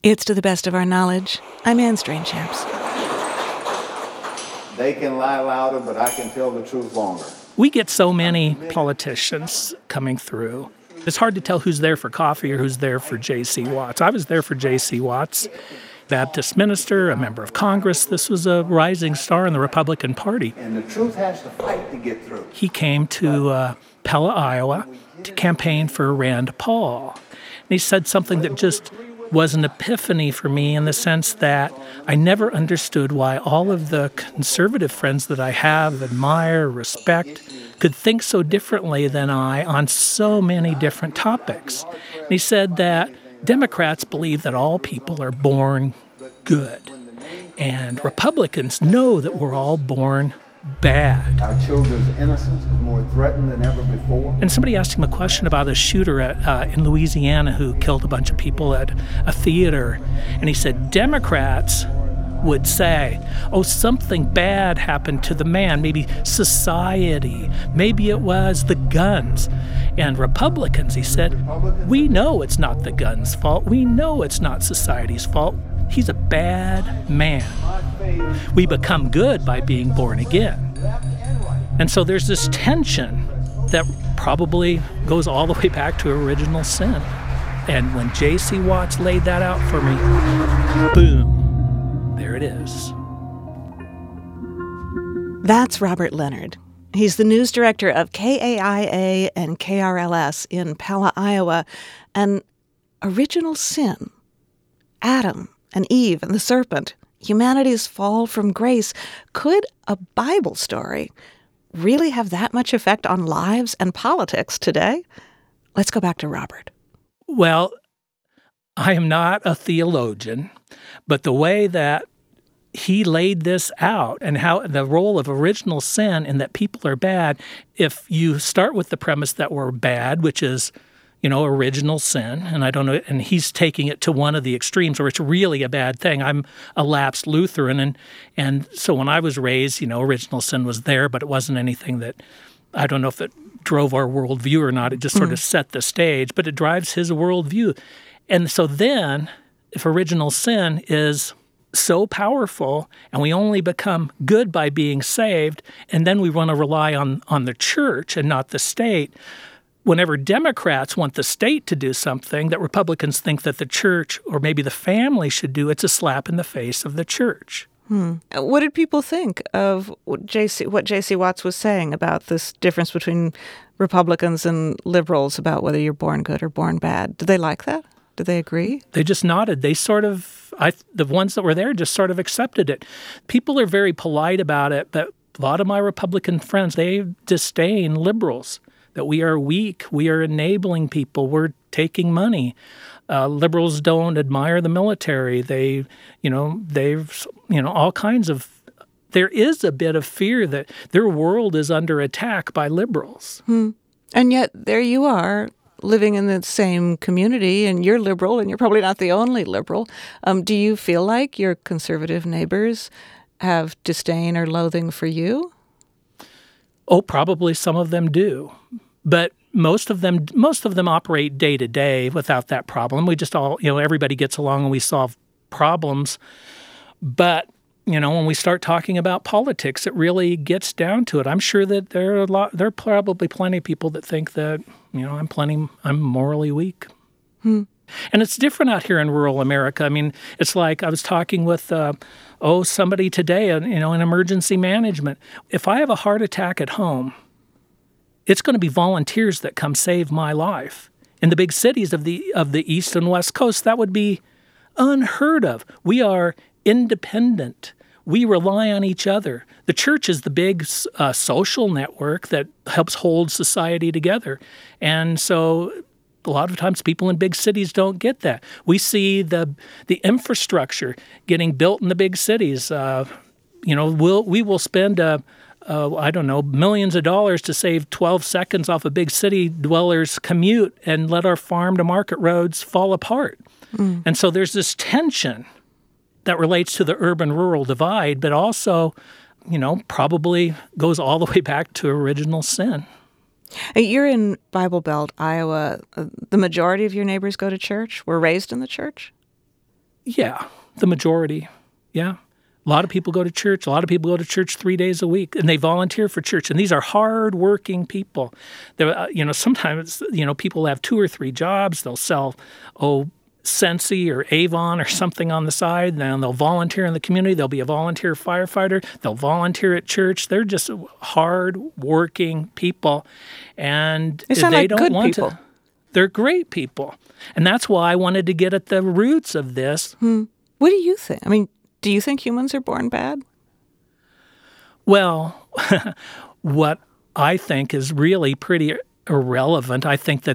It's To the Best of Our Knowledge. I'm Anne Strange-Champs. They can lie louder, but I can tell the truth longer. We get so many politicians coming through. It's hard to tell who's there for coffee or who's there for J.C. Watts. I was there for J.C. Watts, Baptist minister, a member of Congress. This was a rising star in the Republican Party. And the truth has to fight to get through. He came to Pella, Iowa, to campaign for Rand Paul. And he said something that just was an epiphany for me in the sense that I never understood why all of the conservative friends that I have, admire, respect, could think so differently than I on so many different topics. And he said that Democrats believe that all people are born good, and Republicans know that we're all born bad. Our children's innocence is more threatened than ever before. And somebody asked him a question about a shooter in Louisiana who killed a bunch of people at a theater. And he said, Democrats would say, oh, something bad happened to the man, maybe society, maybe it was the guns. And Republicans, he said, we know it's not the guns' fault. We know it's not society's fault. He's a bad man. We become good by being born again. And so there's this tension that probably goes all the way back to original sin. And when J.C. Watts laid that out for me, boom, there it is. That's Robert Leonard. He's the news director of KAIA and KRLS in Pella, Iowa. And original sin, Adam and Eve and the serpent, humanity's fall from grace. Could a Bible story really have that much effect on lives and politics today? Let's go back to Robert. Well, I am not a theologian, but the way that he laid this out and how the role of original sin and that people are bad, if you start with the premise that we're bad, which is original sin, and I don't know, and he's taking it to one of the extremes where it's really a bad thing. I'm a lapsed Lutheran, and so when I was raised, original sin was there, but it wasn't anything that, I don't know if it drove our worldview or not. It just sort of set the stage, but it drives his worldview. And so then, if original sin is so powerful, and we only become good by being saved, and then we want to rely on the church and not the state, whenever Democrats want the state to do something that Republicans think that the church or maybe the family should do, it's a slap in the face of the church. What did people think of what J.C. Watts was saying about this difference between Republicans and liberals about whether you're born good or born bad? Did they like that? Did they agree? They just nodded. They the ones that were there just sort of accepted it. People are very polite about it, but a lot of my Republican friends, they disdain liberals. That we are weak, we are enabling people, we're taking money. Liberals don't admire the military. They've all kinds of. There is a bit of fear that their world is under attack by liberals. And yet there you are, living in the same community, and you're liberal, and you're probably not the only liberal. Do you feel like your conservative neighbors have disdain or loathing for you? Oh, probably some of them do. But most of them operate day to day without that problem. We just all, everybody gets along and we solve problems. But, when we start talking about politics, it really gets down to it. I'm sure that there are probably plenty of people that think that, I'm morally weak. And it's different out here in rural America. I mean, it's like I was talking with, somebody today, in emergency management. If I have a heart attack at home, it's going to be volunteers that come save my life. In the big cities of the East and West Coast, that would be unheard of. We are independent. We rely on each other. The church is the big social network that helps hold society together. And so a lot of times people in big cities don't get that. We see the infrastructure getting built in the big cities. We will spend millions of dollars to save 12 seconds off a big city dweller's commute and let our farm to market roads fall apart. And so there's this tension that relates to the urban-rural divide, but also, probably goes all the way back to original sin. You're in Bible Belt, Iowa. The majority of your neighbors go to church, were raised in the church? Yeah, the majority. Yeah. A lot of people go to church. A lot of people go to church 3 days a week, and they volunteer for church. And these are hard-working people. Sometimes, people have 2 or 3 jobs. They'll sell, Scentsy or Avon or something on the side, and then they'll volunteer in the community. They'll be a volunteer firefighter. They'll volunteer at church. They're just hard-working people, and they sound like don't good want people. to. They're great people, and that's why I wanted to get at the roots of this. What do you think? I mean, do you think humans are born bad? Well, what I think is really pretty irrelevant. I think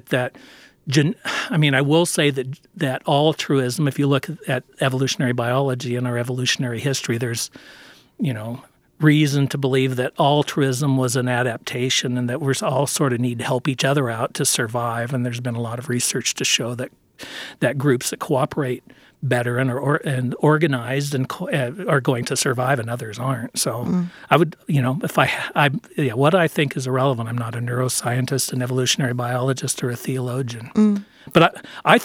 I will say that altruism, if you look at evolutionary biology and our evolutionary history, there's, reason to believe that altruism was an adaptation and that we all sort of need to help each other out to survive. And there's been a lot of research to show that groups that cooperate better and are organized and are going to survive, and others aren't. So I would, what I think is irrelevant. I'm not a neuroscientist, an evolutionary biologist, or a theologian. But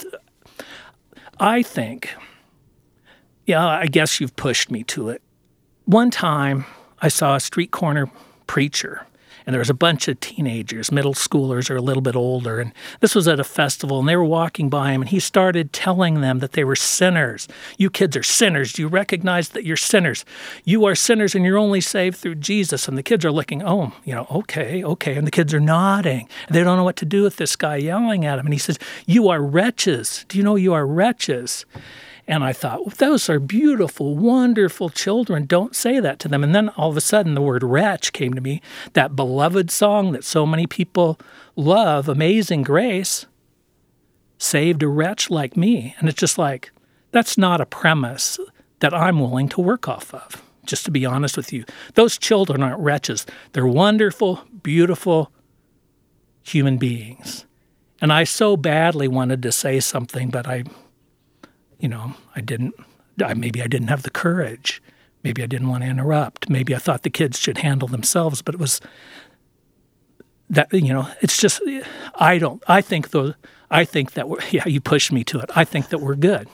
I think, I guess you've pushed me to it. One time I saw a street corner preacher, and there was a bunch of teenagers, middle schoolers or a little bit older, and this was at a festival, and they were walking by him, and he started telling them that they were sinners. You kids are sinners. Do you recognize that you're sinners? You are sinners, and you're only saved through Jesus. And the kids are looking, okay. And the kids are nodding. They don't know what to do with this guy yelling at them. And he says, you are wretches. Do you know you are wretches? And I thought, well, those are beautiful, wonderful children. Don't say that to them. And then all of a sudden the word wretch came to me, that beloved song that so many people love, Amazing Grace, saved a wretch like me. And it's just like, that's not a premise that I'm willing to work off of, just to be honest with you. Those children aren't wretches. They're wonderful, beautiful human beings. And I so badly wanted to say something, but I didn't. Maybe I didn't have the courage. Maybe I didn't want to interrupt. Maybe I thought the kids should handle themselves. But it was that, it's just, I think that you pushed me to it. I think that we're good.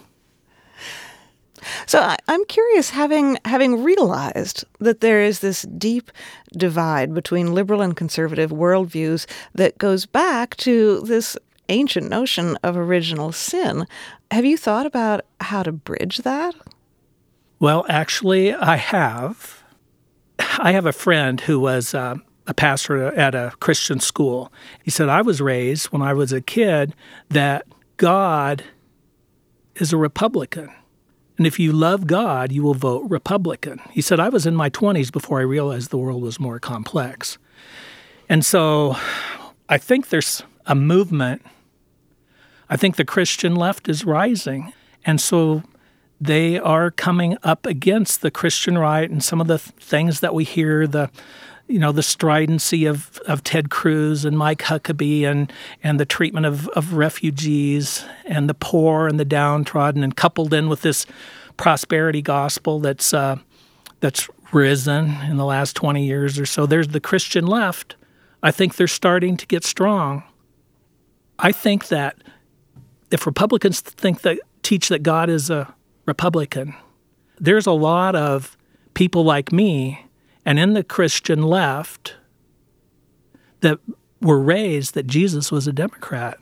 So I'm curious, having realized that there is this deep divide between liberal and conservative worldviews that goes back to this ancient notion of original sin. Have you thought about how to bridge that? Well, actually, I have. I have a friend who was a pastor at a Christian school. He said, I was raised when I was a kid that God is a Republican. And if you love God, you will vote Republican. He said, I was in my 20s before I realized the world was more complex. And so I think there's a movement. I think the Christian left is rising. And so they are coming up against the Christian right and some of the things that we hear, the stridency of Ted Cruz and Mike Huckabee and the treatment of refugees and the poor and the downtrodden, and coupled in with this prosperity gospel that's risen in the last 20 years or so. There's the Christian left. I think they're starting to get strong. I think that if Republicans teach that God is a Republican, there's a lot of people like me and in the Christian left that were raised that Jesus was a Democrat.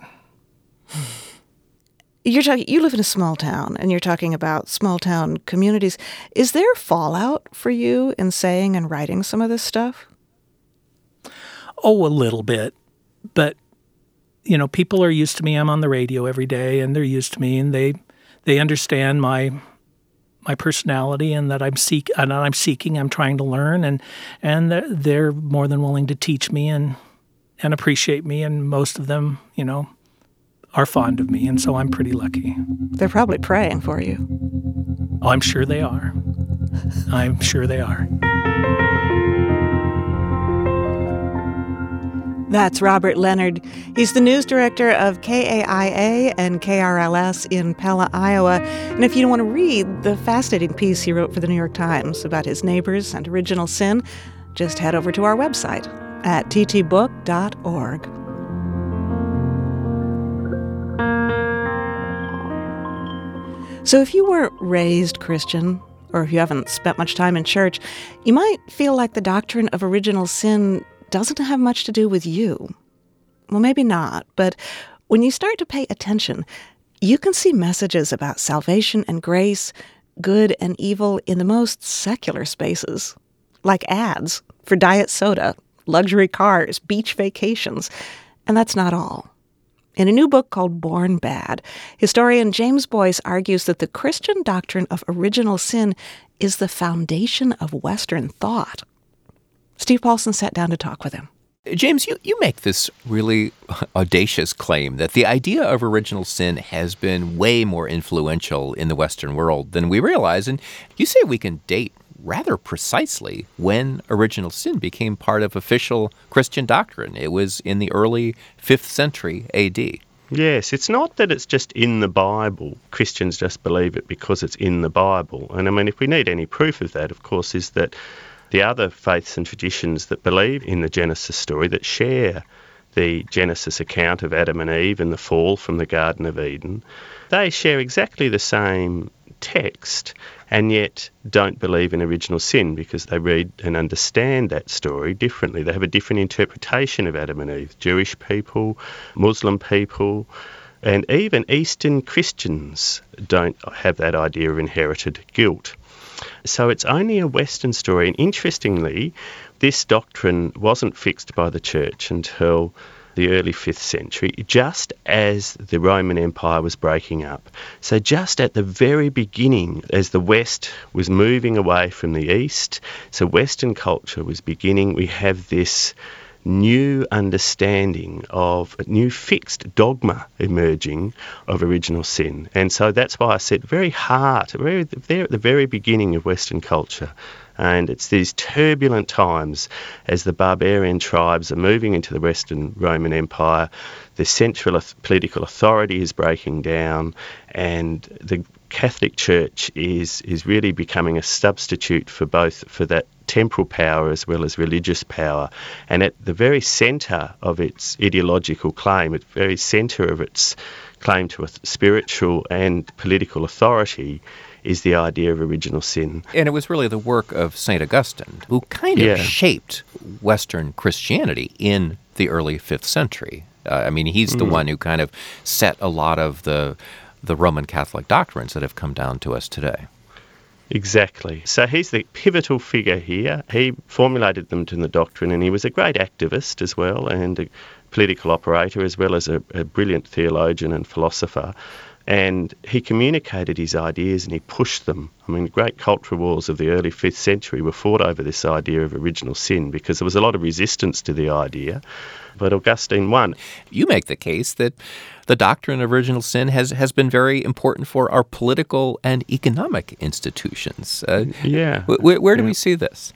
You live in a small town, and you're talking about small town communities. Is there fallout for you in saying and writing some of this stuff? Oh, a little bit. But, people are used to me. I'm on the radio every day, and they're used to me, and they understand my personality and that I'm seeking, I'm trying to learn, and they're more than willing to teach me and appreciate me, and most of them, are fond of me, and so I'm pretty lucky. They're probably praying for you. Oh, I'm sure they are. I'm sure they are. That's Robert Leonard. He's the news director of KAIA and KRLS in Pella, Iowa. And if you want to read the fascinating piece he wrote for the New York Times about his neighbors and original sin, just head over to our website at ttbook.org. So if you weren't raised Christian, or if you haven't spent much time in church, you might feel like the doctrine of original sin doesn't have much to do with you. Well, maybe not, but when you start to pay attention, you can see messages about salvation and grace, good and evil in the most secular spaces, like ads for diet soda, luxury cars, beach vacations. And that's not all. In a new book called Born Bad, historian James Boyce argues that the Christian doctrine of original sin is the foundation of Western thought. Steve Paulson sat down to talk with him. James, you make this really audacious claim that the idea of original sin has been way more influential in the Western world than we realize, and you say we can date rather precisely when original sin became part of official Christian doctrine. It was in the early 5th century A.D. Yes, it's not that it's just in the Bible. Christians just believe it because it's in the Bible. And I mean, if we need any proof of that, of course, is that the other faiths and traditions that believe in the Genesis story, that share the Genesis account of Adam and Eve and the fall from the Garden of Eden, they share exactly the same text and yet don't believe in original sin because they read and understand that story differently. They have a different interpretation of Adam and Eve. Jewish people, Muslim people, and even Eastern Christians don't have that idea of inherited guilt. So it's only a Western story. And interestingly, this doctrine wasn't fixed by the Church until the early 5th century, just as the Roman Empire was breaking up. So just at the very beginning, as the West was moving away from the East, so Western culture was beginning, we have this new understanding of a new fixed dogma emerging of original sin. And so that's why I said very there at the very beginning of Western culture. And it's these turbulent times as the barbarian tribes are moving into the Western Roman Empire, the central political authority is breaking down, and the Catholic Church is really becoming a substitute for that temporal power as well as religious power. And at the very centre of its ideological claim, at the very centre of its claim to a spiritual and political authority, is the idea of original sin. And it was really the work of St. Augustine, who kind of shaped Western Christianity in the early 5th century. He's the one who kind of set a lot of the Roman Catholic doctrines that have come down to us today. Exactly. So he's the pivotal figure here. He formulated them to the doctrine, and he was a great activist as well, and a political operator, as well as a brilliant theologian and philosopher. And he communicated his ideas and he pushed them. I mean, the great cultural wars of the early 5th century were fought over this idea of original sin because there was a lot of resistance to the idea. But Augustine won. You make the case that the doctrine of original sin has been very important for our political and economic institutions. Where do we see this?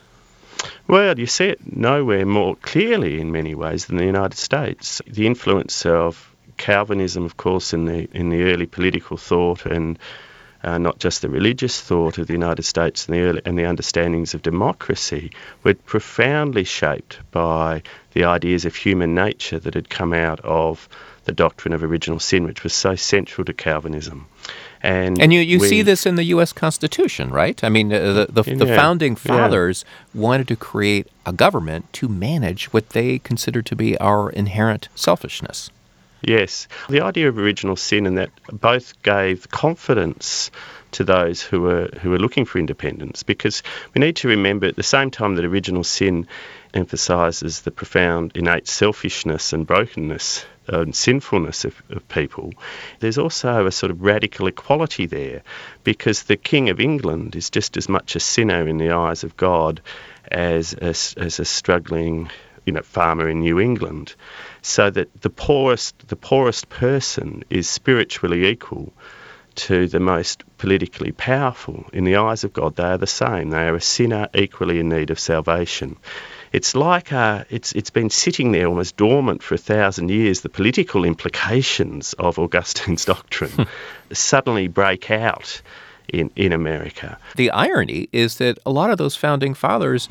Well, you see it nowhere more clearly in many ways than the United States. The influence of Calvinism, of course, in the early political thought and not just the religious thought of the United States and the understandings of democracy were profoundly shaped by the ideas of human nature that had come out of the doctrine of original sin, which was so central to Calvinism. And you see this in the U.S. Constitution, right? I mean, the Founding Fathers wanted to create a government to manage what they considered to be our inherent selfishness. Yes. The idea of original sin, and that both gave confidence to those who were looking for independence, because we need to remember at the same time that original sin emphasises the profound innate selfishness and brokenness and sinfulness of people, there's also a sort of radical equality there, because the King of England is just as much a sinner in the eyes of God as a struggling farmer in New England. So that the poorest person is spiritually equal to the most politically powerful. In the eyes of God, they are the same. They are a sinner equally in need of salvation. It's like it's been sitting there almost dormant for 1,000 years. The political implications of Augustine's doctrine suddenly break out in America. The irony is that a lot of those founding fathers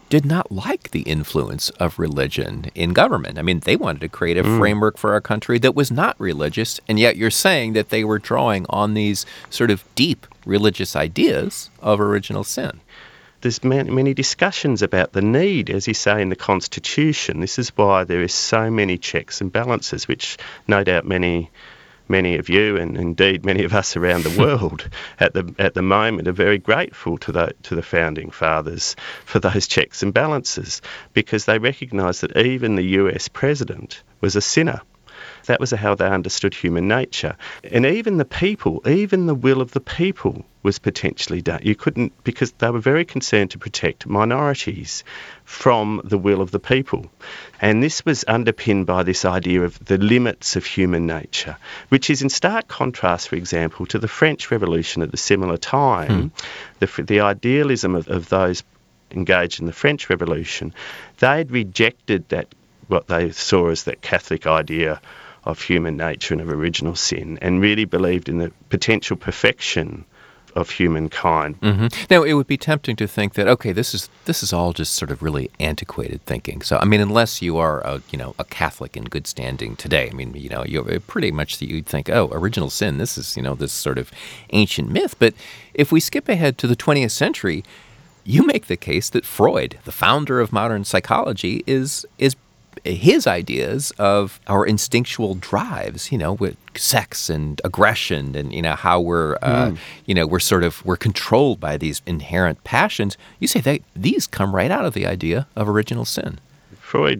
did not like the influence of religion in government. I mean, they wanted to create a framework for our country that was not religious, and yet you're saying that they were drawing on these sort of deep religious ideas of original sin. There's many discussions about the need, as you say, in the Constitution. This is why there is so many checks and balances, which no doubt many of you, and indeed many of us around the world at the moment, are very grateful to the founding fathers for those checks and balances, because they recognised that even the US president was a sinner. That was how they understood human nature. And even the people, even the will of the people was potentially done. You couldn't, because they were very concerned to protect minorities from the will of the people. And this was underpinned by this idea of the limits of human nature, which is in stark contrast, for example, to the French Revolution at the similar time. The idealism of those engaged in the French Revolution, they'd rejected that, what they saw as that Catholic idea of human nature and of original sin, and really believed in the potential perfection of humankind. Now, it would be tempting to think that, okay, this is all just sort of really antiquated thinking. So, I mean, unless you are a Catholic in good standing today, I mean, you're pretty much you'd think, oh, original sin, this is, this sort of ancient myth. But if we skip ahead to the 20th century, you make the case that Freud, the founder of modern psychology, is his ideas of our instinctual drives, with sex and aggression, and how we're we're controlled by these inherent passions. You say that these come right out of the idea of original sin. Freud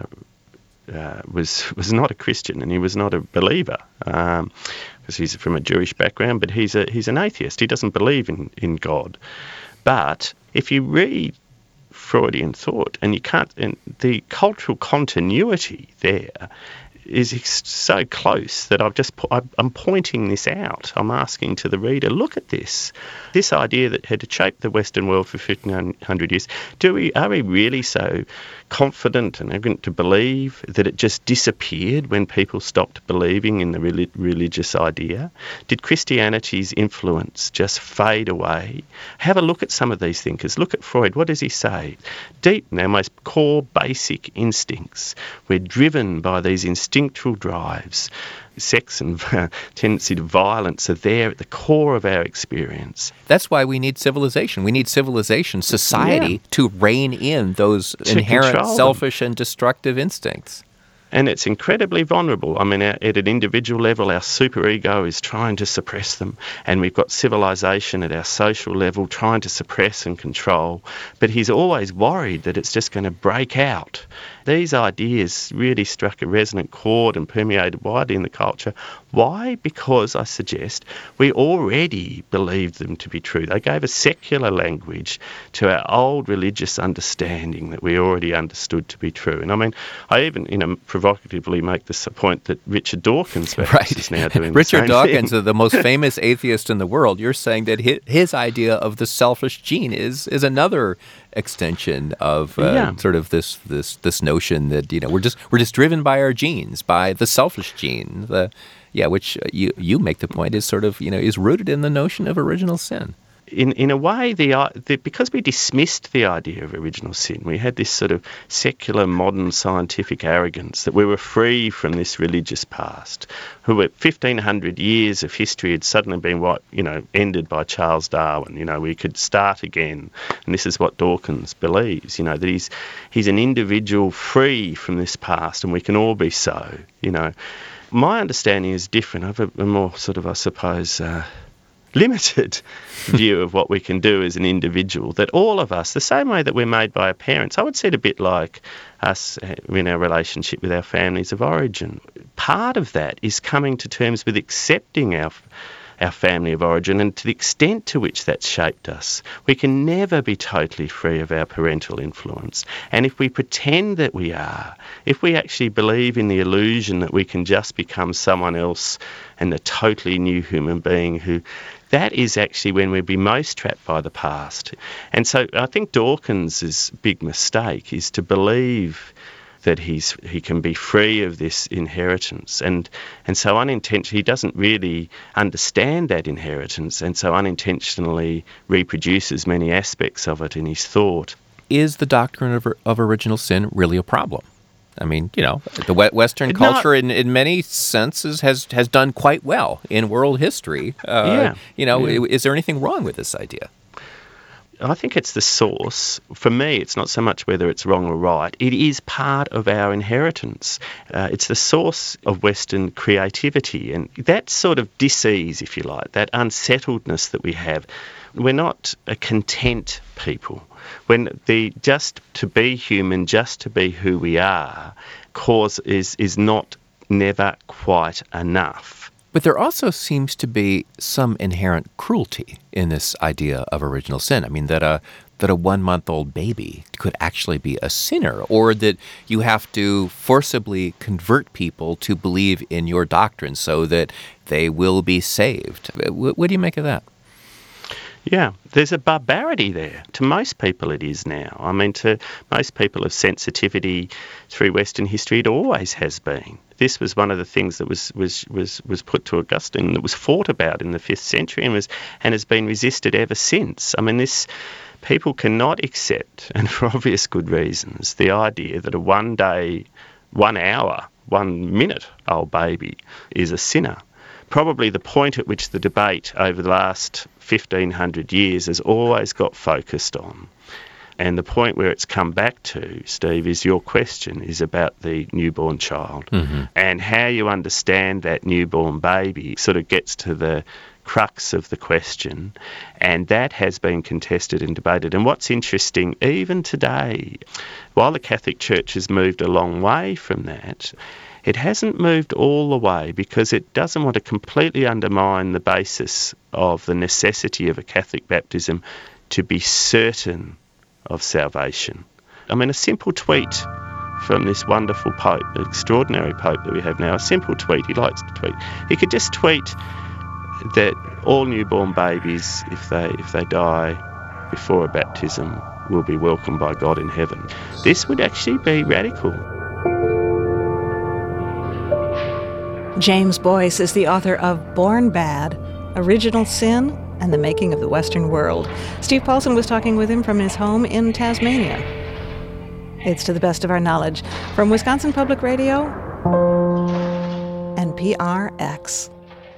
was not a Christian, and he was not a believer, because he's from a Jewish background. But he's an atheist. He doesn't believe in God. But if you read Freudian thought, and the cultural continuity there is so close that I'm pointing this out. I'm asking to the reader, look at this idea that had shaped the Western world for 1,500 years. Are we really so confident and arrogant to believe that it just disappeared when people stopped believing in the religious idea? Did Christianity's influence just fade away? Have a look at some of these thinkers. Look at Freud. What does he say? Deep in our most core basic instincts, we're driven by these instinctual drives. Sex and tendency to violence are there at the core of our experience. That's why we need civilization. We need civilization, society, to rein in those inherent selfish and destructive instincts. And it's incredibly vulnerable. I mean, at an individual level, our superego is trying to suppress them, and we've got civilization at our social level trying to suppress and control. But he's always worried that it's just going to break out. These ideas really struck a resonant chord and permeated widely in the culture. Why? Because, I suggest, we already believed them to be true. They gave a secular language to our old religious understanding that we already understood to be true. And I mean, I even, provocatively make this point that Richard Dawkins is now doing the same Richard Dawkins, the most famous atheist in the world, you're saying that his idea of the selfish gene is another extension of sort of this notion that we're just driven by our genes, by the selfish gene, which you make the point is sort of is rooted in the notion of original sin. In a way, because we dismissed the idea of original sin, we had this sort of secular, modern, scientific arrogance that we were free from this religious past, who 1,500 years of history had suddenly been ended by Charles Darwin. We could start again, and this is what Dawkins believes. That he's an individual free from this past, and we can all be so. My understanding is different. I have a more sort of, I suppose, limited view of what we can do as an individual, that all of us, the same way that we're made by our parents, I would see it a bit like us in our relationship with our families of origin. Part of that is coming to terms with accepting our family of origin, and to the extent to which that's shaped us. We can never be totally free of our parental influence. And if we pretend that we are, if we actually believe in the illusion that we can just become someone else and a totally new human being, that is actually when we'd be most trapped by the past. And so I think Dawkins' big mistake is to believe that he can be free of this inheritance, and so unintentionally he doesn't really understand that inheritance, and so unintentionally reproduces many aspects of it in his thought. is the doctrine of original sin really a problem? I mean, the Western culture in many senses has done quite well in world history. Is there anything wrong with this idea? I think it's the source. For me, it's not so much whether it's wrong or right. It is part of our inheritance. It's the source of Western creativity, and that sort of dis-ease, if you like, that unsettledness that we have. We're not a content people. When the just to be human, just to be who we are, cause is not never quite enough. But there also seems to be some inherent cruelty in this idea of original sin. I mean, that a 1-month-old baby could actually be a sinner, or that you have to forcibly convert people to believe in your doctrine so that they will be saved. What do you make of that? Yeah, there's a barbarity there. To most people it is now. I mean, to most people of sensitivity through Western history, it always has been. This was one of the things that was put to Augustine, that was fought about in the 5th century and has been resisted ever since. I mean, people cannot accept, and for obvious good reasons, the idea that a 1 day, 1 hour, 1 minute old baby is a sinner. Probably the point at which the debate over the last 1,500 years has always got focused on. And the point where it's come back to, Steve, is your question, is about the newborn child. Mm-hmm. And how you understand that newborn baby sort of gets to the crux of the question. And that has been contested and debated. And what's interesting, even today, while the Catholic Church has moved a long way from that, it hasn't moved all the way because it doesn't want to completely undermine the basis of the necessity of a Catholic baptism to be certain of salvation. I mean, a simple tweet from this wonderful Pope, the extraordinary Pope that we have now, a simple tweet, he likes to tweet. He could just tweet that all newborn babies, if they die before a baptism, will be welcomed by God in heaven. This would actually be radical. James Boyce is the author of Born Bad, Original Sin and the Making of the Western World. Steve Paulson was talking with him from his home in Tasmania. It's To the Best of Our Knowledge from Wisconsin Public Radio and PRX.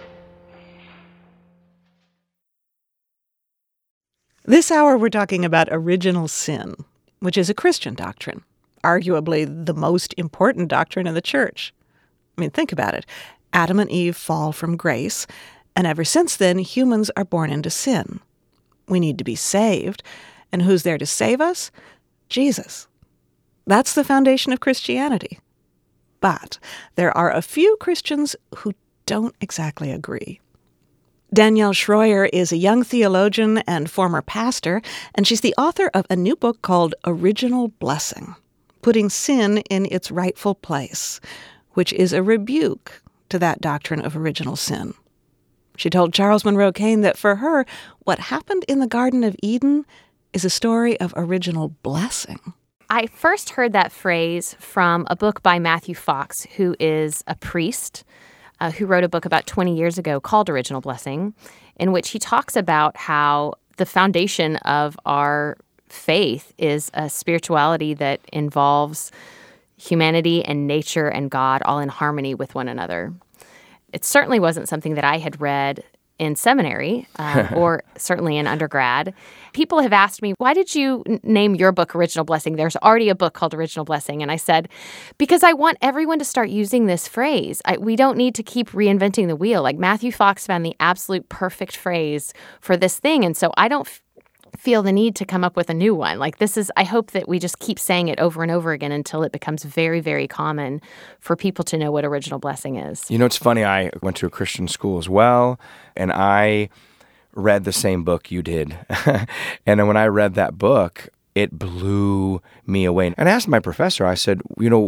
This hour we're talking about original sin, which is a Christian doctrine, arguably the most important doctrine in the church. I mean, think about it. Adam and Eve fall from grace, and ever since then, humans are born into sin. We need to be saved, and who's there to save us? Jesus. That's the foundation of Christianity. But there are a few Christians who don't exactly agree. Danielle Schroyer is a young theologian and former pastor, and she's the author of a new book called Original Blessing, Putting Sin in Its Rightful Place, which is a rebuke to that doctrine of original sin. She told Charles Monroe Kane that for her, what happened in the Garden of Eden is a story of original blessing. I first heard that phrase from a book by Matthew Fox, who is a priest, who wrote a book about 20 years ago called Original Blessing, in which he talks about how the foundation of our faith is a spirituality that involves humanity and nature and God all in harmony with one another. It certainly wasn't something that I had read in seminary or certainly in undergrad. People have asked me, why did you name your book Original Blessing? There's already a book called Original Blessing. And I said, because I want everyone to start using this phrase. We don't need to keep reinventing the wheel. Like Matthew Fox found the absolute perfect phrase for this thing. And so I don't feel the need to come up with a new one. Like I hope that we just keep saying it over and over again until it becomes very, very common for people to know what original blessing is. You know, it's funny. I went to a Christian school as well, and I read the same book you did. And then when I read that book, it blew me away. And I asked my professor, I said,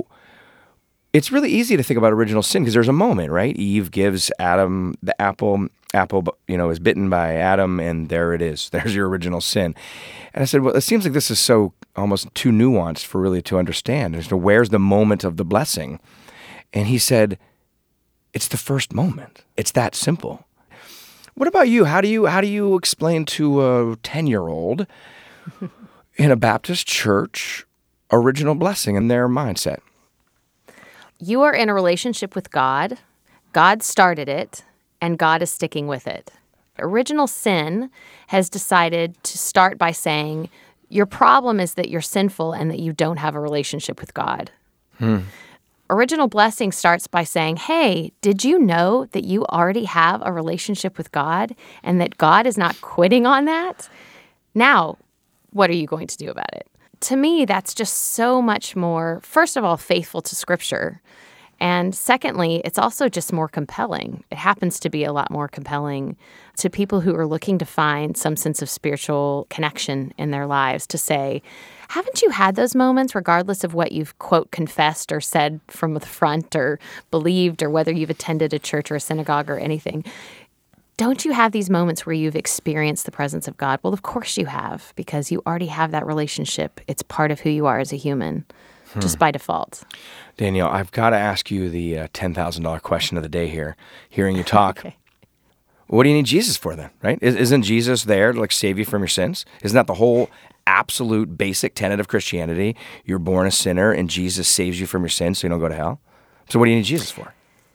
it's really easy to think about original sin because there's a moment, right? Eve gives Adam the apple, is bitten by Adam, and there it is. There's your original sin. And I said, well, it seems like this is so almost too nuanced for really to understand. So where's the moment of the blessing? And he said, it's the first moment. It's that simple. What about you? How do you explain to a 10-year-old, in a Baptist church original blessing in their mindset? You are in a relationship with God. God started it, and God is sticking with it. Original sin has decided to start by saying, your problem is that you're sinful and that you don't have a relationship with God. Original blessing starts by saying, hey, did you know that you already have a relationship with God and that God is not quitting on that? Now, what are you going to do about it? To me, that's just so much more, first of all, faithful to Scripture. And secondly, it's also just more compelling. It happens to be a lot more compelling to people who are looking to find some sense of spiritual connection in their lives, to say, haven't you had those moments, regardless of what you've, quote, confessed or said from the front or believed, or whether you've attended a church or a synagogue or anything? Don't you have these moments where you've experienced the presence of God? Well, of course you have, because you already have that relationship. It's part of who you are as a human, just by default. Danielle, I've got to ask you the $10,000 question of the day here, hearing you talk. Okay. What do you need Jesus for then, right? Isn't Jesus there to save you from your sins? Isn't that the whole absolute basic tenet of Christianity? You're born a sinner and Jesus saves you from your sins so you don't go to hell? So what do you need Jesus for?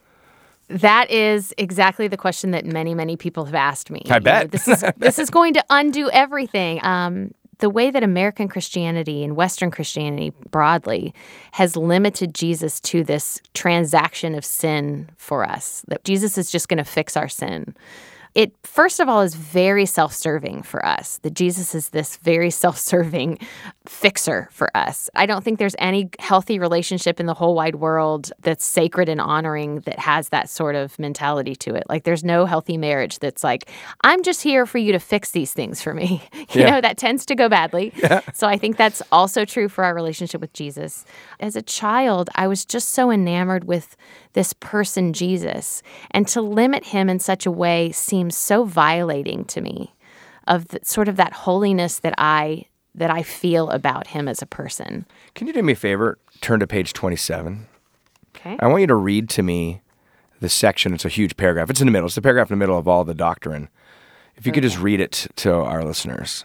That is exactly the question that many, many people have asked me. I bet. This is going to undo everything. The way that American Christianity and Western Christianity broadly has limited Jesus to this transaction of sin for us, that Jesus is just going to fix our sin. It, first of all, is very self-serving for us, that Jesus is this very self-serving fixer for us. I don't think there's any healthy relationship in the whole wide world that's sacred and honoring that has that sort of mentality to it. Like, there's no healthy marriage that's like, I'm just here for you to fix these things for me. You know, that tends to go badly. Yeah. So I think that's also true for our relationship with Jesus. As a child, I was just so enamored with this person, Jesus, and to limit him in such a way seems so violating to me of sort of that holiness that I feel about him as a person. Can you do me a favor? Turn to page 27. Okay. I want you to read to me the section. It's a huge paragraph. It's in the middle. It's the paragraph in the middle of all the doctrine. If you could just read it to our listeners.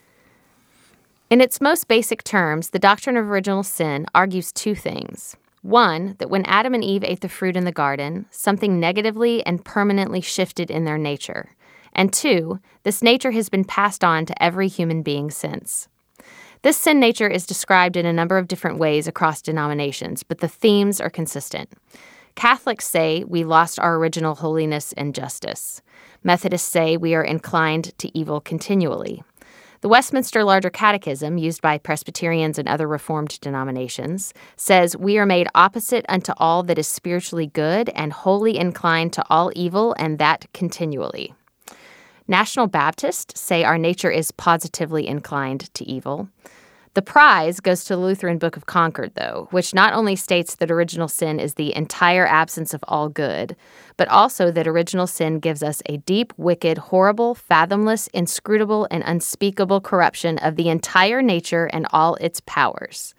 In its most basic terms, the doctrine of original sin argues two things. One, that when Adam and Eve ate the fruit in the garden, something negatively and permanently shifted in their nature. And two, this nature has been passed on to every human being since. This sin nature is described in a number of different ways across denominations, but the themes are consistent. Catholics say we lost our original holiness and justice. Methodists say we are inclined to evil continually. The Westminster Larger Catechism, used by Presbyterians and other Reformed denominations, says we are made opposite unto all that is spiritually good and wholly inclined to all evil, and that continually. National Baptists say our nature is positively inclined to evil. The prize goes to the Lutheran Book of Concord, though, which not only states that original sin is the entire absence of all good, but also that original sin gives us a deep, wicked, horrible, fathomless, inscrutable, and unspeakable corruption of the entire nature and all its powers.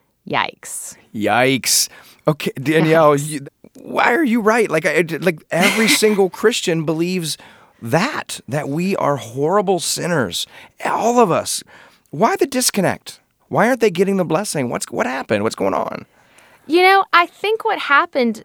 Yikes. Yikes. Okay, Danielle, why are you right? Like every single Christian believes that we are horrible sinners. All of us. Why the disconnect? Why aren't they getting the blessing? What happened? What's going on? You know, I think what happened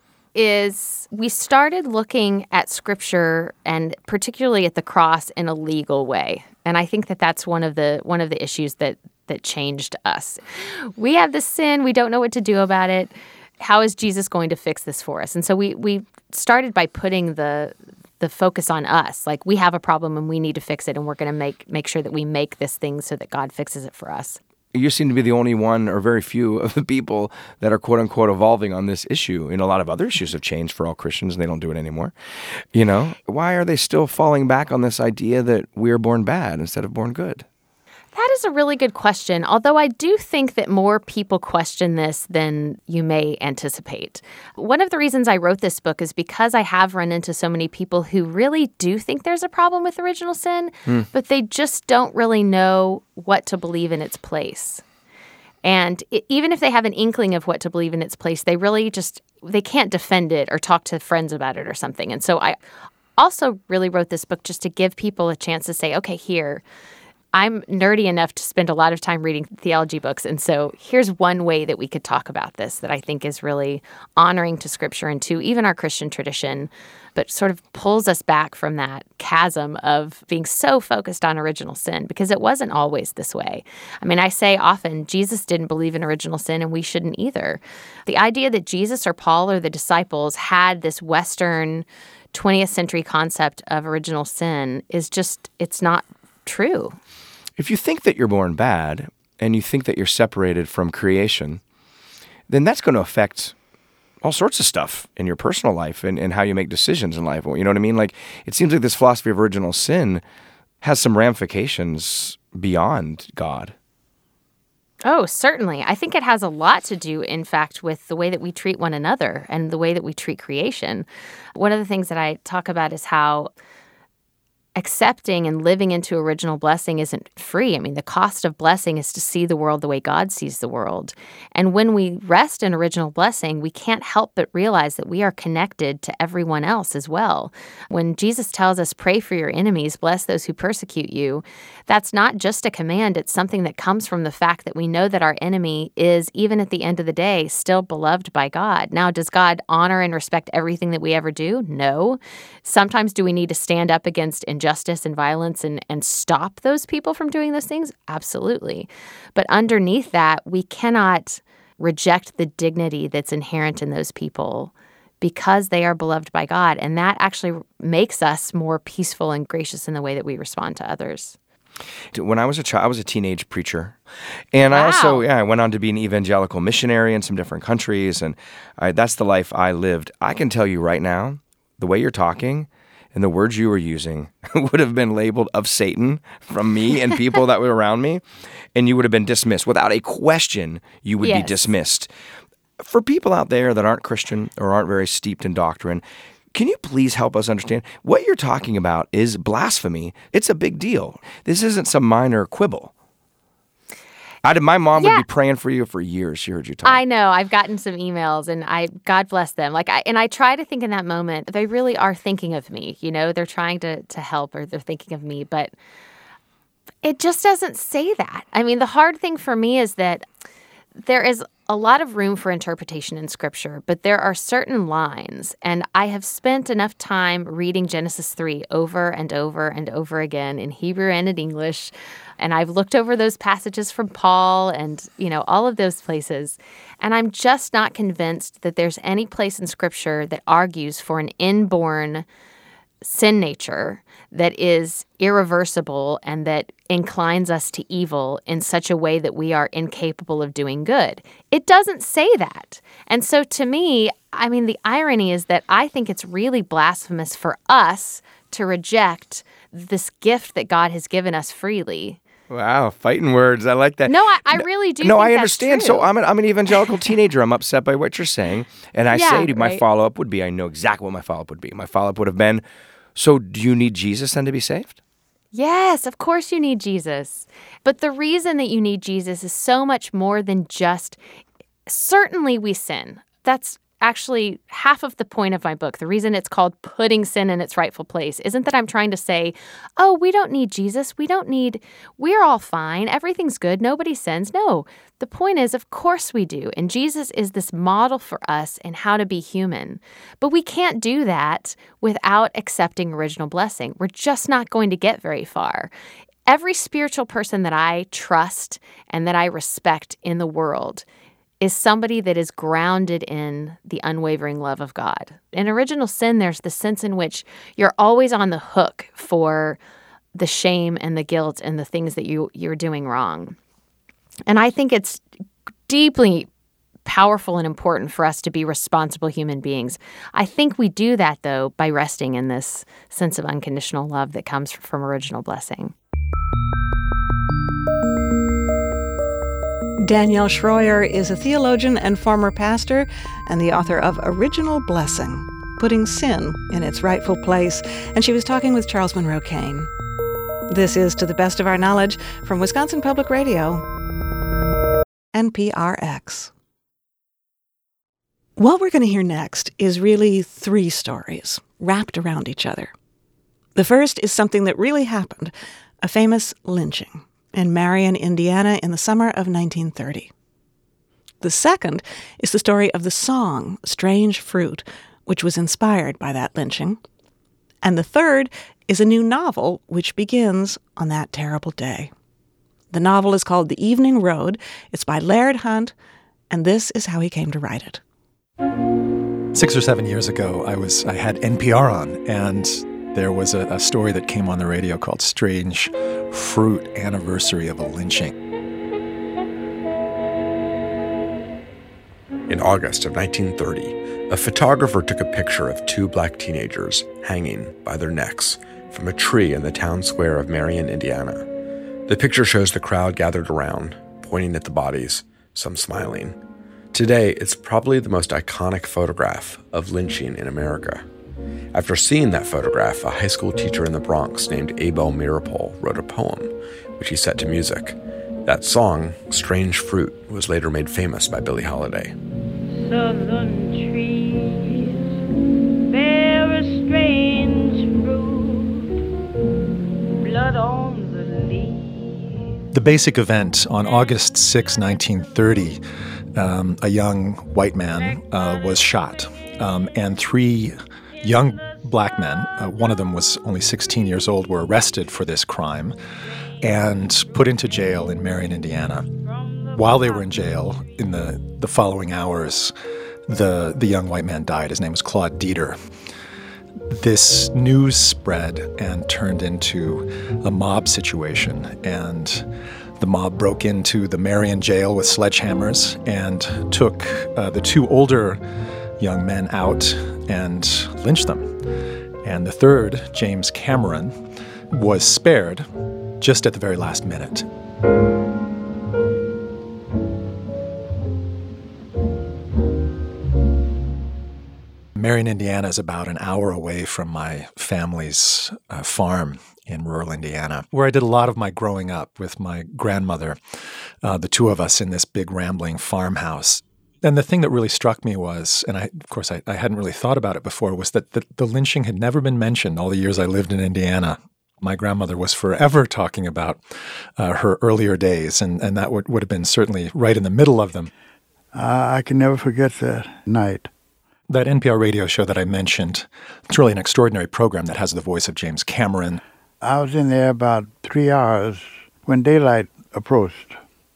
is we started looking at Scripture and particularly at the cross in a legal way. And I think that that's one of the issues that changed us. We have this sin. We don't know what to do about it. How is Jesus going to fix this for us? And so we started by putting the focus on us. Like, we have a problem and we need to fix it, and we're going to make sure that we make this thing so that God fixes it for us. You seem to be the only one or very few of the people that are quote unquote evolving on this issue. And a lot of other issues have changed for all Christians and they don't do it anymore. You know, why are they still falling back on this idea that we are born bad instead of born good? That is a really good question, although I do think that more people question this than you may anticipate. One of the reasons I wrote this book is because I have run into so many people who really do think there's a problem with original sin, but they just don't really know what to believe in its place. And even if they have an inkling of what to believe in its place, they really they can't defend it or talk to friends about it or something. And so I also really wrote this book just to give people a chance to say, okay, here, I'm nerdy enough to spend a lot of time reading theology books. And so here's one way that we could talk about this that I think is really honoring to Scripture and to even our Christian tradition, but sort of pulls us back from that chasm of being so focused on original sin, because it wasn't always this way. I mean, I say often, Jesus didn't believe in original sin, and we shouldn't either. The idea that Jesus or Paul or the disciples had this Western 20th century concept of original sin is just, it's not true. If you think that you're born bad and you think that you're separated from creation, then that's going to affect all sorts of stuff in your personal life and how you make decisions in life. You know what I mean? Like, it seems like this philosophy of original sin has some ramifications beyond God. Oh, certainly. I think it has a lot to do, in fact, with the way that we treat one another and the way that we treat creation. One of the things that I talk about is how accepting and living into original blessing isn't free. I mean, the cost of blessing is to see the world the way God sees the world. And when we rest in original blessing, we can't help but realize that we are connected to everyone else as well. When Jesus tells us, pray for your enemies, bless those who persecute you, that's not just a command. It's something that comes from the fact that we know that our enemy is, even at the end of the day, still beloved by God. Now, does God honor and respect everything that we ever do? No. Sometimes do we need to stand up against injustice and violence and stop those people from doing those things? Absolutely. But underneath that, we cannot reject the dignity that's inherent in those people because they are beloved by God. And that actually makes us more peaceful and gracious in the way that we respond to others. When I was a child, I was a teenage preacher. And Wow. I went on to be an evangelical missionary in some different countries. And that's the life I lived. I can tell you right now, the way you're talking and the words you were using would have been labeled of Satan from me and people that were around me, and you would have been dismissed. Without a question, you would be dismissed. For people out there that aren't Christian or aren't very steeped in doctrine, can you please help us understand what you're talking about is blasphemy? It's a big deal. This isn't some minor quibble. My mom would be praying for you for years. She heard you talk. I know. I've gotten some emails, and God bless them. I try to think in that moment, they really are thinking of me. You know, they're trying to help, or they're thinking of me, but it just doesn't say that. I mean, the hard thing for me is that there is a lot of room for interpretation in Scripture, but there are certain lines, and I have spent enough time reading Genesis 3 over and over and over again in Hebrew and in English, and I've looked over those passages from Paul and, all of those places, and I'm just not convinced that there's any place in Scripture that argues for an inborn sin nature that is irreversible and that inclines us to evil in such a way that we are incapable of doing good. It doesn't say that. And so to me, I mean, the irony is that I think it's really blasphemous for us to reject this gift that God has given us freely. Wow, fighting words. I like that. No, I really do. No, think I understand. That's true. So I'm an evangelical teenager. I'm upset by what you're saying. And I say to my follow-up would be, I know exactly what my follow-up would be. My follow-up would have been, so do you need Jesus then to be saved? Yes, of course you need Jesus. But the reason that you need Jesus is so much more than just, certainly we sin. That's actually half of the point of my book. The reason it's called Putting Sin in Its Rightful Place isn't that I'm trying to say, oh, we don't need Jesus. We're all fine. Everything's good. Nobody sins. No, the point is, of course we do. And Jesus is this model for us in how to be human. But we can't do that without accepting original blessing. We're just not going to get very far. Every spiritual person that I trust and that I respect in the world is somebody that is grounded in the unwavering love of God. In original sin, there's the sense in which you're always on the hook for the shame and the guilt and the things that you're doing wrong. And I think it's deeply powerful and important for us to be responsible human beings. I think we do that, though, by resting in this sense of unconditional love that comes from original blessing. Danielle Schroyer is a theologian and former pastor and the author of Original Blessing, Putting Sin in Its Rightful Place, and she was talking with Charles Monroe Kane. This is To the Best of Our Knowledge from Wisconsin Public Radio and PRX. What we're going to hear next is really three stories wrapped around each other. The first is something that really happened. a famous lynching in Marion, Indiana in the summer of 1930. The second is the story of the song Strange Fruit, which was inspired by that lynching. And the third is a new novel which begins on that terrible day. The novel is called The Evening Road. It's by Laird Hunt, and this is how he came to write it. 6 or 7 years ago, I had NPR on, and there was a story that came on the radio called Strange Fruit, Anniversary of a Lynching. In August of 1930, a photographer took a picture of two black teenagers hanging by their necks from a tree in the town square of Marion, Indiana. The picture shows the crowd gathered around, pointing at the bodies, some smiling. Today, it's probably the most iconic photograph of lynching in America. After seeing that photograph, a high school teacher in the Bronx named Abel Meeropol wrote a poem, which he set to music. That song, Strange Fruit, was later made famous by Billie Holiday. Southern trees bear a strange fruit, blood on the leaves. The basic event on August 6, 1930, a young white man was shot, and three young black men, one of them was only 16 years old, were arrested for this crime and put into jail in Marion, Indiana. While they were in jail, in the following hours, the young white man died. His name was Claude Dieter. This news spread and turned into a mob situation, and the mob broke into the Marion jail with sledgehammers and took the two older young men out and lynched them. And the third, James Cameron, was spared just at the very last minute. Marion, Indiana is about an hour away from my family's farm in rural Indiana, where I did a lot of my growing up with my grandmother, the two of us in this big rambling farmhouse. And the thing that really struck me was, and I hadn't really thought about it before, was that the lynching had never been mentioned all the years I lived in Indiana. My grandmother was forever talking about her earlier days, and that would have been certainly right in the middle of them. I can never forget that night. That NPR radio show that I mentioned, it's really an extraordinary program that has the voice of James Cameron. I was in there about 3 hours when daylight approached,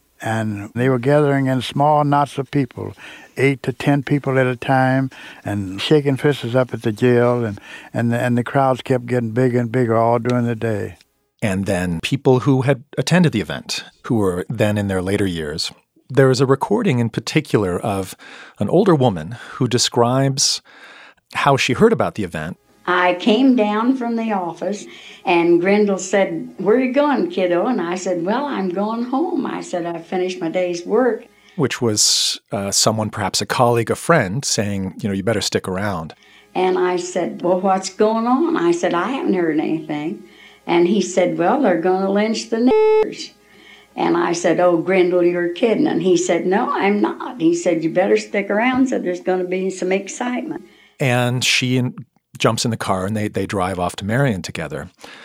and they were gathering in small knots of people, 8 to 10 people at a time, and shaking fists up at the jail, and the crowds kept getting bigger and bigger all during the day. And then people who had attended the event, who were then in their later years. There is a recording in particular of an older woman who describes how she heard about the event. I came down from the office, and Grendel said, "Where are you going, kiddo?" And I said, "Well, I'm going home." I said, "I finished my day's work." Which was someone, perhaps a colleague, a friend, saying, you better stick around. And I said, "Well, what's going on?" I said, "I haven't heard anything." And he said, "Well, they're going to lynch the niggers." And I said, "Oh, Grendel, you're kidding." And he said, "No, I'm not." He said, "You better stick around, so there's going to be some excitement." And she jumps in the car, and they drive off to Marion together.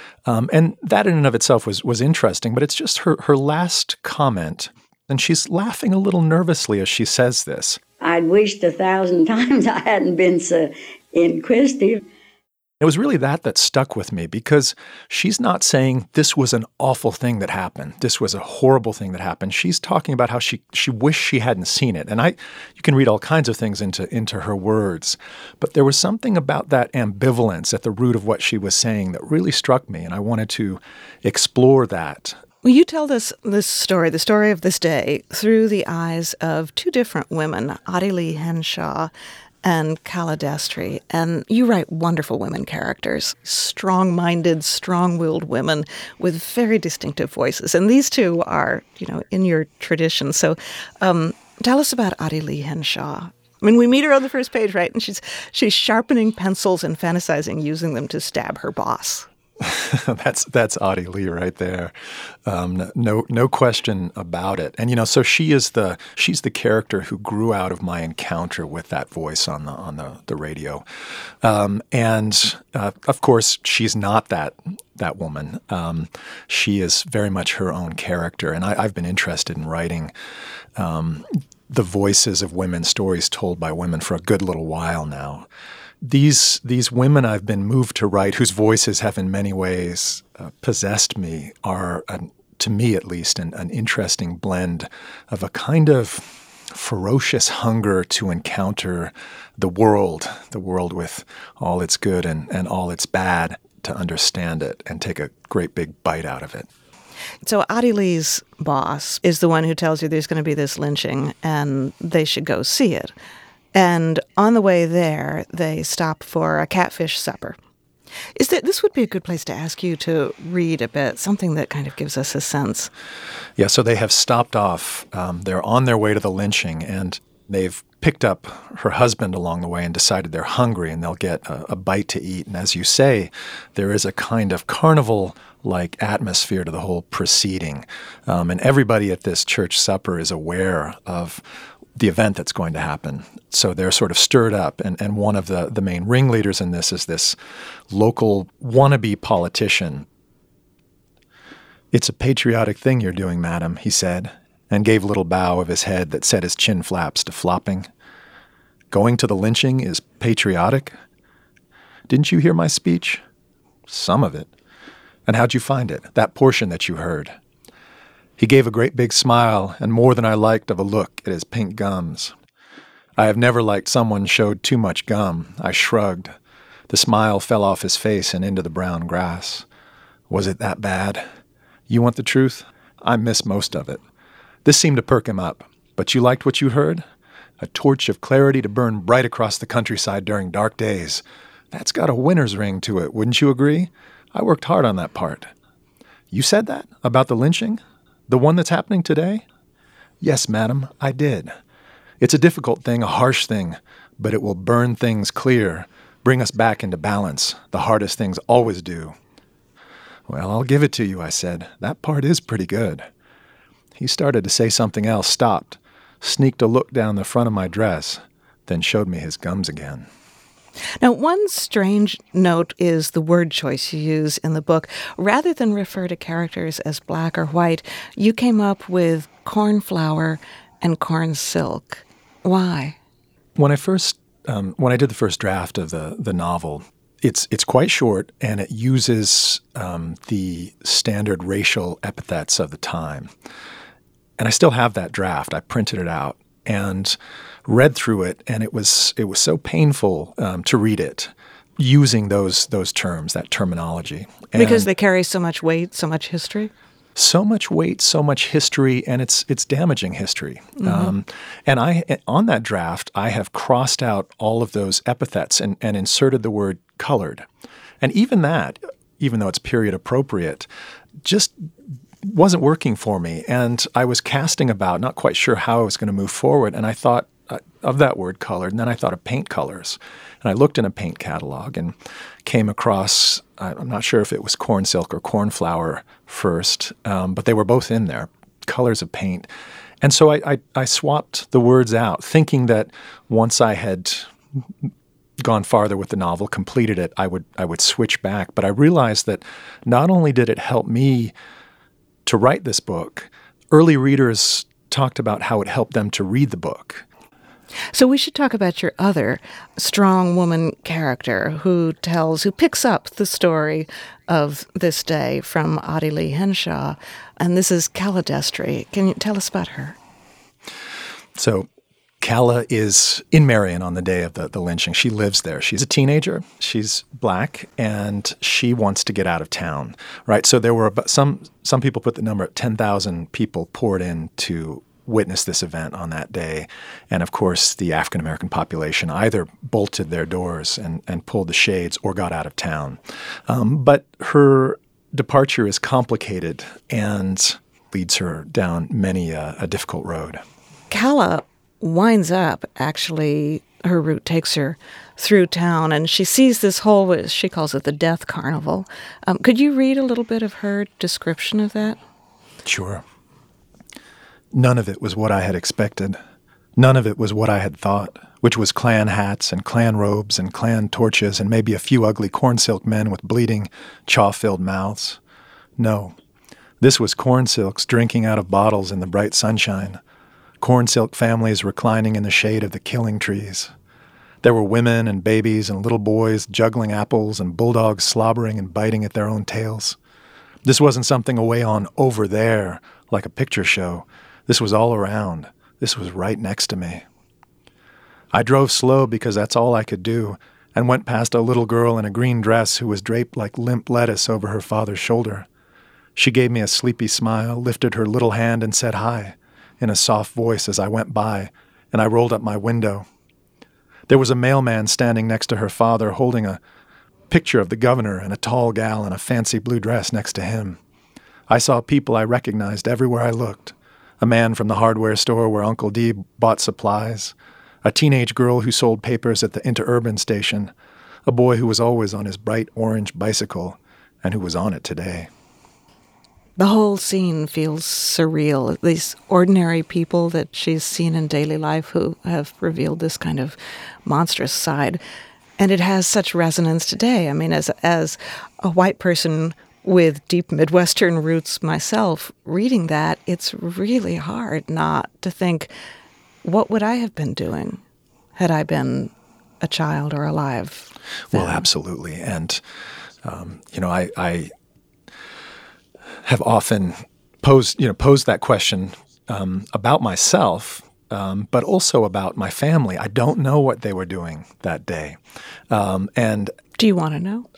And that in and of itself was interesting, but it's just her last comment, and she's laughing a little nervously as she says this. "I'd wished 1,000 times I hadn't been so inquisitive." It was really that stuck with me, because she's not saying this was an awful thing that happened. This was a horrible thing that happened. She's talking about how she wished she hadn't seen it. And you can read all kinds of things into her words. But there was something about that ambivalence at the root of what she was saying that really struck me. And I wanted to explore that. Well, you tell us the story of this day, through the eyes of two different women, Audie Lee Henshaw and Calla Destry. And you write wonderful women characters, strong-minded, strong-willed women with very distinctive voices. And these two are, in your tradition. So tell us about Audie Lee Henshaw. I mean, we meet her on the first page, right? And she's sharpening pencils and fantasizing using them to stab her boss. That's Audie Lee right there. No question about it. And so she's the character who grew out of my encounter with that voice on the radio. Of course, she's not that woman. She is very much her own character, and I've been interested in writing the voices of women's stories told by women for a good little while now. These women I've been moved to write, whose voices have in many ways possessed me, are, to me at least, an interesting blend of a kind of ferocious hunger to encounter the world with all its good and all its bad, to understand it and take a great big bite out of it. So Audie Lee's boss is the one who tells you there's going to be this lynching and they should go see it. And on the way there, they stop for a catfish supper. This would be a good place to ask you to read a bit, something that kind of gives us a sense. Yeah, so they have stopped off. They're on their way to the lynching, and they've picked up her husband along the way and decided they're hungry and they'll get a bite to eat. And as you say, there is a kind of carnival-like atmosphere to the whole proceeding. And everybody at this church supper is aware of the event that's going to happen. So they're sort of stirred up. And one of the main ringleaders in this is this local wannabe politician. "It's a patriotic thing you're doing, madam," he said, and gave a little bow of his head that set his chin flaps to flopping. "Going to the lynching is patriotic? Didn't you hear my speech?" "Some of it." "And how'd you find it, that portion that you heard?" He gave a great big smile, and more than I liked of a look at his pink gums. I have never liked someone showed too much gum. I shrugged. The smile fell off his face and into the brown grass. "Was it that bad? You want the truth? I missed most of it." This seemed to perk him up. "But you liked what you heard? A torch of clarity to burn bright across the countryside during dark days. That's got a winner's ring to it, wouldn't you agree? I worked hard on that part." "You said that? About the lynching? The one that's happening today?" "Yes, madam, I did. It's a difficult thing, a harsh thing, but it will burn things clear, bring us back into balance. The hardest things always do." "Well, I'll give it to you," I said. "That part is pretty good." He started to say something else, stopped, sneaked a look down the front of my dress, then showed me his gums again. Now, one strange note is the word choice you use in the book. Rather than refer to characters as black or white, you came up with cornflower and corn silk. Why? When I did the first draft of the novel, it's quite short, and it uses the standard racial epithets of the time. And I still have that draft. I printed it out and read through it, and it was so painful to read it using those terms, that terminology. And because they carry so much weight, so much history? So much weight, so much history, and it's damaging history. Mm-hmm. And on that draft, I have crossed out all of those epithets and inserted the word colored. And even that, even though it's period appropriate, just wasn't working for me. And I was casting about, not quite sure how I was going to move forward. And I thought of that word colored, and then I thought of paint colors. And I looked in a paint catalog and came across, I'm not sure if it was corn silk or cornflower first, but they were both in there, colors of paint. And so I swapped the words out, thinking that once I had gone farther with the novel, completed it, I would switch back. But I realized that not only did it help me to write this book, early readers talked about how it helped them to read the book. So we should talk about your other strong woman character who picks up the story of this day from Audie Lee Henshaw, and this is Calla Destry. Can you tell us about her? So Calla is in Marion on the day of the lynching. She lives there. She's a teenager. She's black, and she wants to get out of town, right? So there were some people put the number at 10,000 people poured in to witness this event on that day. And of course, the African-American population either bolted their doors and pulled the shades or got out of town. But her departure is complicated and leads her down many a difficult road. Calla winds up actually her route takes her through town, and she sees this whole, she calls it the Death Carnival. Could you read a little bit of her description of that? Sure. None of it was what I had expected. None of it was what I had thought, which was Klan hats and Klan robes and Klan torches and maybe a few ugly corn silk men with bleeding, chaw-filled mouths. No, this was corn silks drinking out of bottles in the bright sunshine, corn silk families reclining in the shade of the killing trees. There were women and babies and little boys juggling apples and bulldogs slobbering and biting at their own tails. This wasn't something away on over there, like a picture show. This was all around. This was right next to me. I drove slow because that's all I could do, and went past a little girl in a green dress who was draped like limp lettuce over her father's shoulder. She gave me a sleepy smile, lifted her little hand, and said hi, in a soft voice as I went by, and I rolled up my window. There was a mailman standing next to her father holding a picture of the governor and a tall gal in a fancy blue dress next to him. I saw people I recognized everywhere I looked. A man from the hardware store where Uncle D bought supplies, a teenage girl who sold papers at the interurban station, a boy who was always on his bright orange bicycle and who was on it today. The whole scene feels surreal. These ordinary people that she's seen in daily life who have revealed this kind of monstrous side. And it has such resonance today. I mean, as a white person with deep Midwestern roots myself, reading that, it's really hard not to think, what would I have been doing had I been a child or alive then? Well, absolutely. And, I have often posed that question about myself, but also about my family. I don't know what they were doing that day. And do you want to know?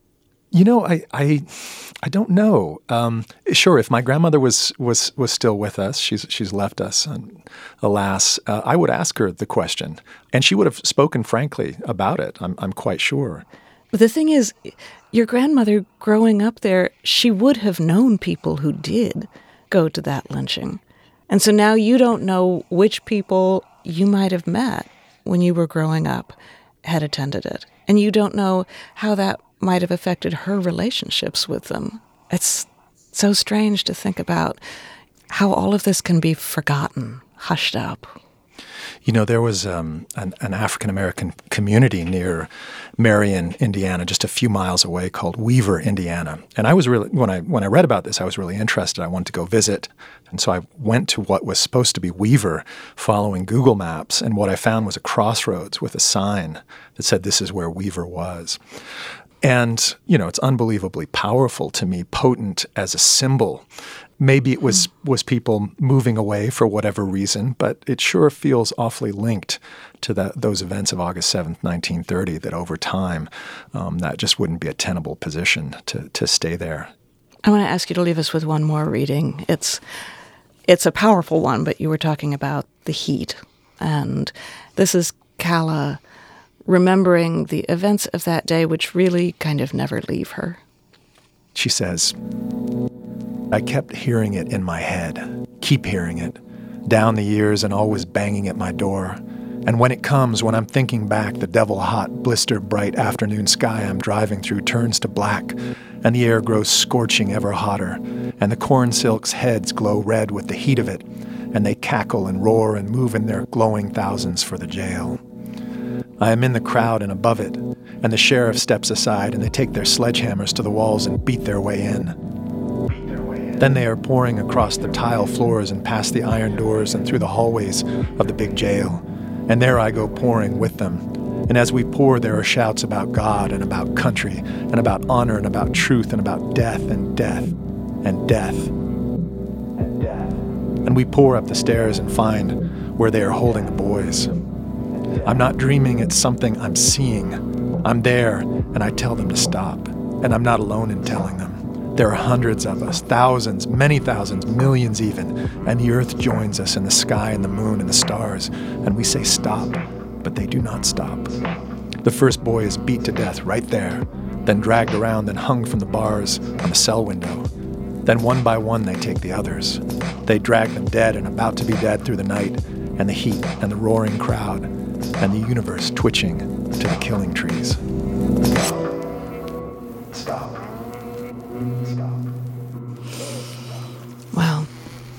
I don't know. Sure, if my grandmother was still with us, she's left us, and alas, I would ask her the question, and she would have spoken frankly about it. I'm quite sure. But the thing is, your grandmother growing up there, she would have known people who did go to that lynching, and so now you don't know which people you might have met when you were growing up had attended it, and you don't know how that might have affected her relationships with them. It's so strange to think about how all of this can be forgotten, hushed up. There was an African-American community near Marion, Indiana, just a few miles away, called Weaver, Indiana. And I was really, when I read about this, I was really interested. I wanted to go visit. And so I went to what was supposed to be Weaver, following Google Maps. And what I found was a crossroads with a sign that said, "This is where Weaver was." And, it's unbelievably powerful to me, potent as a symbol. Maybe it was people moving away for whatever reason, but it sure feels awfully linked to those events of August 7th, 1930, that over time, that just wouldn't be a tenable position to stay there. I want to ask you to leave us with one more reading. It's a powerful one, but you were talking about the heat. And this is Calla remembering the events of that day, which really kind of never leave her. She says, "I kept hearing it in my head, keep hearing it, down the years and always banging at my door. And when it comes, when I'm thinking back, the devil-hot, blister-bright afternoon sky I'm driving through turns to black, and the air grows scorching ever hotter, and the corn silk's heads glow red with the heat of it, and they cackle and roar and move in their glowing thousands for the jail. I am in the crowd and above it, and the sheriff steps aside, and they take their sledgehammers to the walls and beat their way in. Then they are pouring across the tile floors and past the iron doors and through the hallways of the big jail. And there I go pouring with them. And as we pour, there are shouts about God and about country and about honor and about truth and about death and death and death and death. And we pour up the stairs and find where they are holding the boys. I'm not dreaming, it's something I'm seeing. I'm there, and I tell them to stop. And I'm not alone in telling them. There are hundreds of us, thousands, many thousands, millions even, and the earth joins us in the sky and the moon and the stars, and we say stop, but they do not stop. The first boy is beat to death right there, then dragged around, then hung from the bars on the cell window. Then one by one they take the others. They drag them dead and about to be dead through the night, and the heat and the roaring crowd, and the universe twitching to the killing trees. Stop. Well,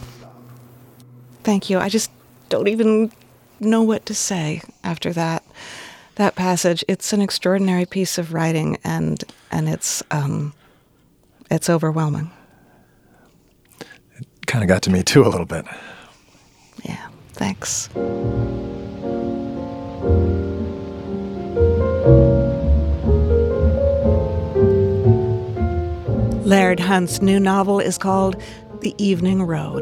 thank you. I just don't even know what to say after that passage. It's an extraordinary piece of writing, and it's overwhelming. It kind of got to me too a little bit. Yeah, thanks. Laird Hunt's new novel is called The Evening Road.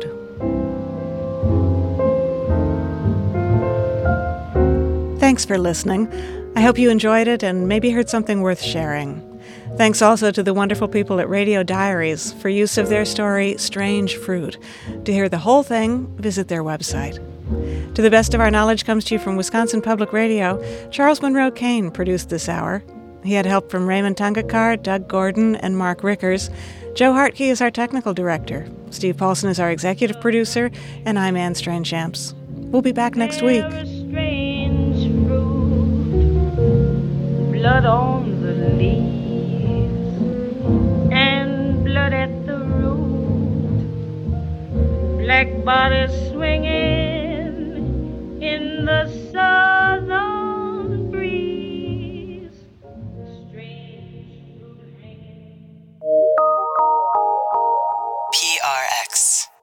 Thanks for listening. I hope you enjoyed it and maybe heard something worth sharing. Thanks also to the wonderful people at Radio Diaries for use of their story, Strange Fruit. To hear the whole thing, visit their website. To the best of our knowledge comes to you from Wisconsin Public Radio. Charles Monroe Kane produced this hour. He had help from Raymond Tungakar, Doug Gordon, and Mark Rickers. Joe Hartke is our technical director. Steve Paulson is our executive producer, and I'm Anne Strange-Shamps. We'll be back next week. Strange fruit, blood on the leaves, and blood at the root, black bodies swinging in the southern breeze, strange fruit hanging. PRX.